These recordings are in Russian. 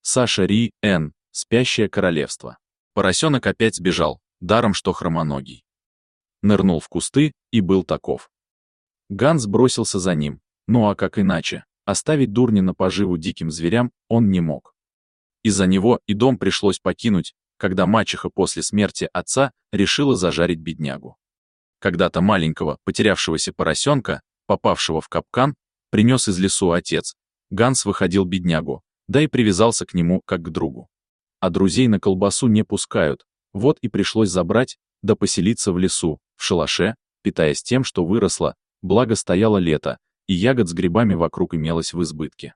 Саша Ри, Н. Спящее королевство. Поросенок опять сбежал, даром что хромоногий. Нырнул в кусты и был таков. Ганс бросился за ним, ну а как иначе, оставить дурня на поживу диким зверям он не мог. Из-за него и дом пришлось покинуть, когда мачеха после смерти отца решила зажарить беднягу. Когда-то маленького, потерявшегося поросенка, попавшего в капкан, принес из лесу отец. Ганс выходил беднягу, да и привязался к нему как к другу. А друзей на колбасу не пускают, вот и пришлось забрать, да поселиться в лесу, в шалаше, питаясь тем, что выросло, благо стояло лето, и ягод с грибами вокруг имелось в избытке.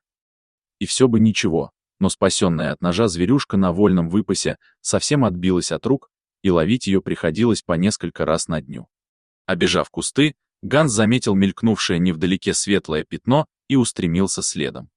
И все бы ничего, но спасенная от ножа зверюшка на вольном выпасе совсем отбилась от рук, и ловить ее приходилось по несколько раз на дню. Обежав кусты, Ганс заметил мелькнувшее невдалеке светлое пятно и устремился следом.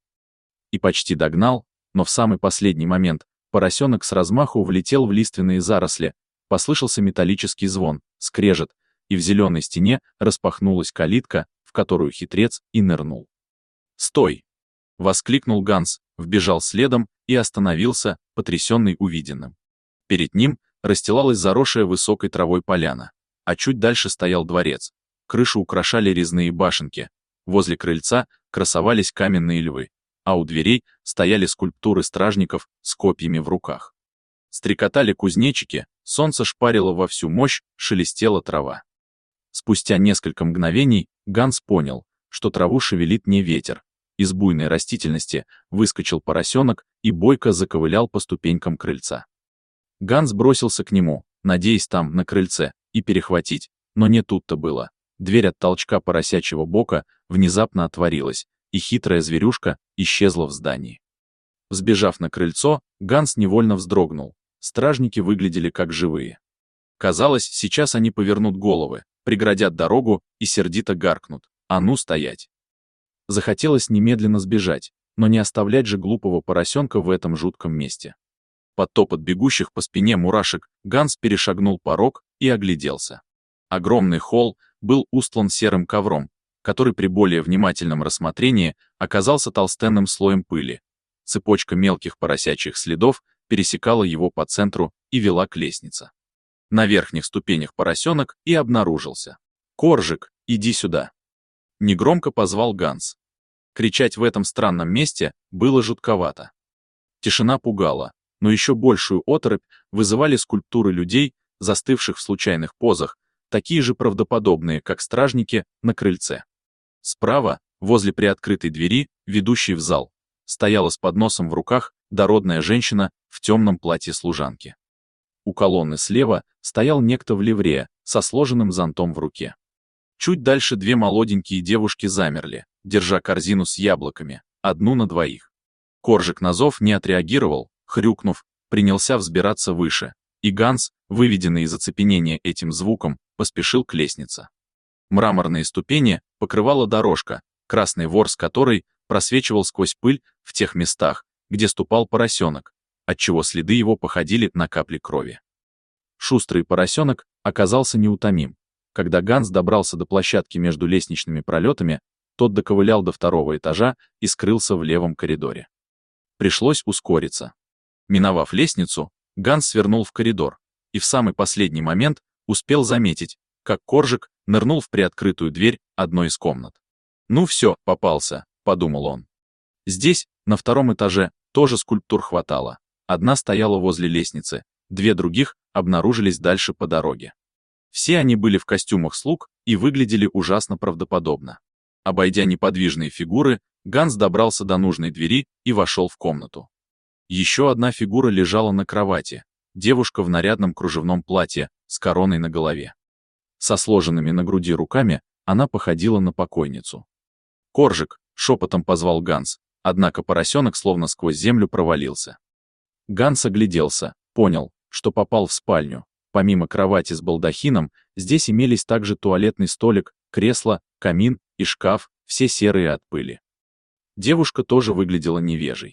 И почти догнал, но в самый последний момент поросенок с размаху влетел в лиственные заросли, послышался металлический звон, скрежет, и в зеленой стене распахнулась калитка, в которую хитрец и нырнул. «Стой!» — воскликнул Ганс, вбежал следом и остановился, потрясенный увиденным. Перед ним расстилалась заросшая высокой травой поляна, а чуть дальше стоял дворец. Крышу украшали резные башенки, возле крыльца красовались каменные львы, а у дверей стояли скульптуры стражников с копьями в руках. Стрекотали кузнечики, солнце шпарило во всю мощь, шелестела трава. Спустя несколько мгновений Ганс понял, что траву шевелит не ветер. Из буйной растительности выскочил поросенок и бойко заковылял по ступенькам крыльца. Ганс бросился к нему, надеясь там, на крыльце, и перехватить, но не тут-то было. Дверь от толчка поросячьего бока внезапно отворилась, и хитрая зверюшка исчезла в здании. Взбежав на крыльцо, Ганс невольно вздрогнул. Стражники выглядели как живые. Казалось, сейчас они повернут головы, преградят дорогу и сердито гаркнут: «А ну стоять!». Захотелось немедленно сбежать, но не оставлять же глупого поросенка в этом жутком месте. Под топот бегущих по спине мурашек Ганс перешагнул порог и огляделся. Огромный холл был устлан серым ковром, который при более внимательном рассмотрении оказался толстенным слоем пыли. Цепочка мелких поросячьих следов пересекала его по центру и вела к лестнице. На верхних ступенях поросенок и обнаружился. «Коржик, иди сюда!» Негромко позвал Ганс. Кричать в этом странном месте было жутковато. Тишина пугала, но еще большую оторопь вызывали скульптуры людей, застывших в случайных позах, такие же правдоподобные, как стражники, на крыльце. Справа, возле приоткрытой двери, ведущей в зал, стояла с подносом в руках дородная женщина в темном платье служанки. У колонны слева стоял некто в ливрее, со сложенным зонтом в руке. Чуть дальше две молоденькие девушки замерли, держа корзину с яблоками, одну на двоих. Коржик на зов не отреагировал, хрюкнув, принялся взбираться выше, и Ганс, выведенный из оцепенения этим звуком, поспешил к лестнице. Мраморные ступени покрывала дорожка, красный ворс которой просвечивал сквозь пыль в тех местах, где ступал поросенок, отчего следы его походили на капли крови. Шустрый поросенок оказался неутомим. Когда Ганс добрался до площадки между лестничными пролетами, тот доковылял до второго этажа и скрылся в левом коридоре. Пришлось ускориться. Миновав лестницу, Ганс свернул в коридор, и в самый последний момент успел заметить, как Коржик нырнул в приоткрытую дверь одной из комнат. «Ну все, попался», — подумал он. Здесь, на втором этаже, тоже скульптур хватало. Одна стояла возле лестницы, две других обнаружились дальше по дороге. Все они были в костюмах слуг и выглядели ужасно правдоподобно. Обойдя неподвижные фигуры, Ганс добрался до нужной двери и вошел в комнату. Еще одна фигура лежала на кровати, девушка в нарядном кружевном платье, с короной на голове. Со сложенными на груди руками она походила на покойницу. «Коржик!» — шепотом позвал Ганс, однако поросенок словно сквозь землю провалился. Ганс огляделся, понял, что попал в спальню. Помимо кровати с балдахином, здесь имелись также туалетный столик, кресло, камин и шкаф, все серые от пыли. Девушка тоже выглядела невежей.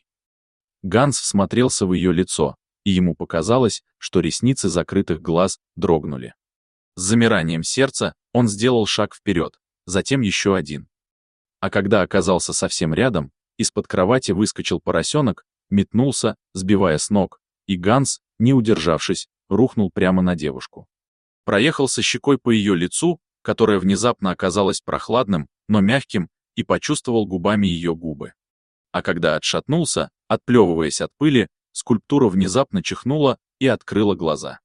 Ганс всмотрелся в ее лицо, и ему показалось, что ресницы закрытых глаз дрогнули. С замиранием сердца он сделал шаг вперед, затем еще один. А когда оказался совсем рядом, из-под кровати выскочил поросенок, метнулся, сбивая с ног, и Ганс, не удержавшись, рухнул прямо на девушку. Проехался щекой по ее лицу, которое внезапно оказалось прохладным, но мягким, и почувствовал губами ее губы. А когда отшатнулся, отплевываясь от пыли, скульптура внезапно чихнула и открыла глаза.